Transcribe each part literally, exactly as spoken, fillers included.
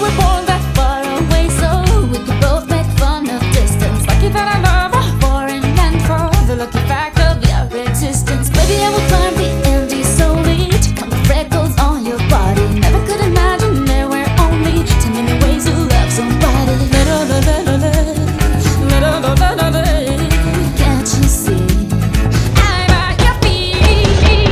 were born that far away, so we could both make fun of distance. Lucky that I love a foreign land for the lucky fact of your existence. Maybe I will climb the Andes solely to count the freckles on your body. Never could imagine there were only ten million ways to love somebody. Little, little, little, little, little, little, little. Can't you see? I'm at your feet.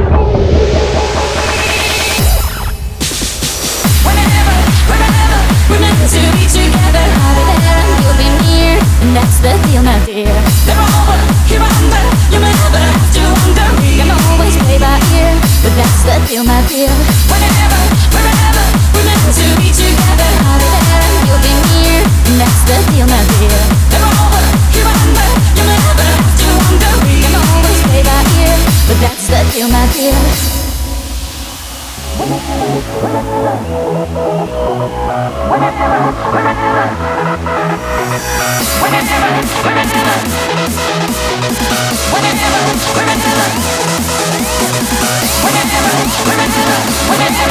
Whenever, whenever we're meant to be together, I'll be there and you'll be near, and that's the deal, my dear. Never over, here under, you may never have to wonder. We can always play by ear, but that's the deal, my dear. Whenever, wherever we're meant to be together, I'll be there and you'll be near, and that's the deal, my dear. Never over, here under, you may never have to wonder. We can always play by ear, but that's the deal, my dear. Whenever, whenever, whenever, whenever, whenever, whenever,